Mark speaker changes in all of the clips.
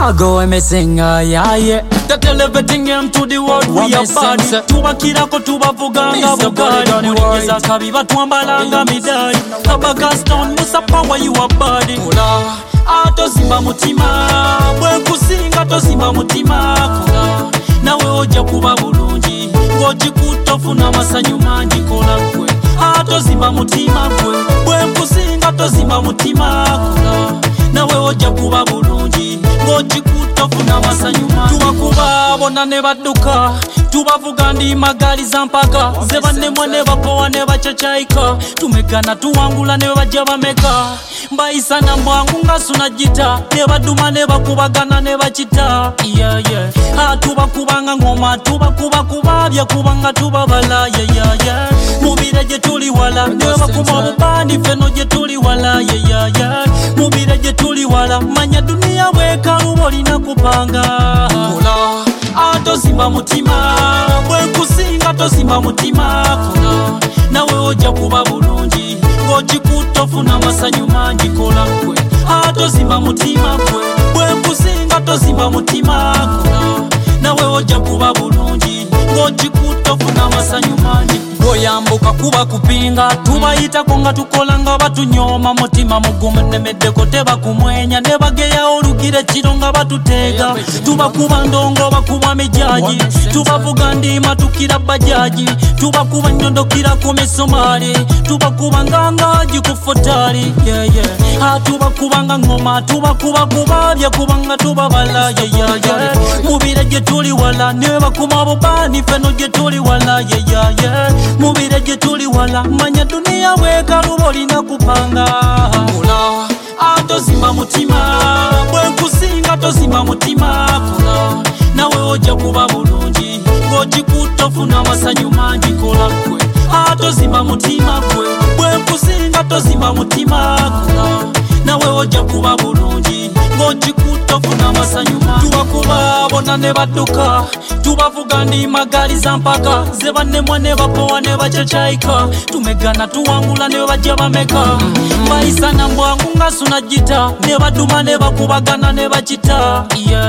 Speaker 1: I go and me sing, yeah. That elevating him to the world, we are bad. Tubakirako tubavuganga bugari. Muligeza kabiba twambalanga midari. Kabagaston, Musa Power, you are body. Kula, atozimba mutima. Bwe kusinga tozimba mutima. Kula, nawe oja kuba bulungi. Ngoji kutofuna masanyu mangi kola kwe. Atozimba mutima kwe. Bwe kusinga tozimba mutima. Kula, nawe oja kuba bulungi. Ngoji kutofuna masanyu mangi. Tubakuba bona ne badduka. Tubavuga ndi magali za mpaka. Zeba ne mwane bapowa ne bachachaika. Tumegana tuwangula ne bajja bameka. Mbayisa na mwangu nga sunajita. Ne baduma ne bakubagana ne bachita. Yeah. Tubakubanga ngoma. Tubakuba bya kubanga tubabala. Yeah. Mubire je tuli wala. Ne bakuma bubani feno je tuli wala. Yeah. Mubire je tuli wala. Manya dunia weka luboli na kupanga. Kula, atozimba mutima. Bwe kusinga tozimba mutima. Kula, nawe oja kuba bulungi. Ngoji kutofuna masanyu mangi kola kwe. Atozimba mutima kwe. Bwe kusinga tozimba mutima. Kula, nawe oja kuba bulungi. Ngoji kutofuna masanyu mangi. Boyambuka kuba kupinga. Tubayita konga tukolanga batunyoma. Mutima mugumu nemeddeko teba kumwenya. Nebageya olugire chironga batutega. Tubakuba ndongo bakuba mijaji. Tubavuga ndima tukira bajaji. Tubakuba nyondokira kumesomali. Tubakuba ngangaji kufotari. Yeah. Tubakubanga ngoma. Tubakuba kubabya kubanga tubabala. Yeah. Mubire je tuli wala. Neba kumabobani feno je tuli wala. Yeah. Mubire je tuli wala. Manya dunia weka luboli na kupanga. Kula, atozimba mutima. Bwe kusinga tozimba mutima. Kula, nawe oja kuba bulungi. Ngoji kutofuna masanyu mangi kola kwe. Atozimba mutima kwe. Bwe kusinga tozimba mutima. Kula, nawe oja kuba bulungi. Ngoji kutofuna masanyu mangi. Tubakuba bona ne badduka. Tubavuga ndi magali za mpaka. Zeba ne mwane bapowa ne bachachaika. Tumegana tuwangula ne bajja bameka. Mbayisa na mbwangu nga sunajita. Ne baduma ne bakubagana ne bachita.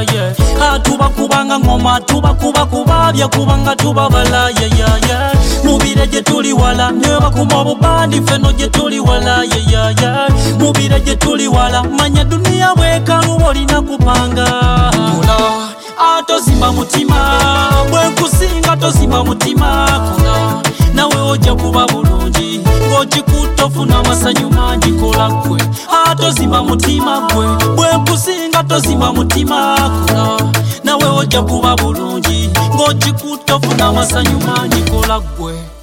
Speaker 1: Yeah. Tubakubanga ngoma. Tubakuba kubabya kubanga tubabala. Yeah. Mubire je tuli wala. Ne bakuma bubani feno je tuli wala. Yeah. Mubire je tuli wala. Manya dunia weka luboli na kupanga. Kula, atozimba mutima. Bwe kusinga tozimba mutima. Kula, nawe oja kuba bulungi. Ngoji kutofuna masanyu mangi kola kwe. Atozimba mutima kwe. Bwe kusinga tozimba mutima. Kula, nawe oja kuba bulungi. Ngoji kutofuna masanyu mangi kola kwe.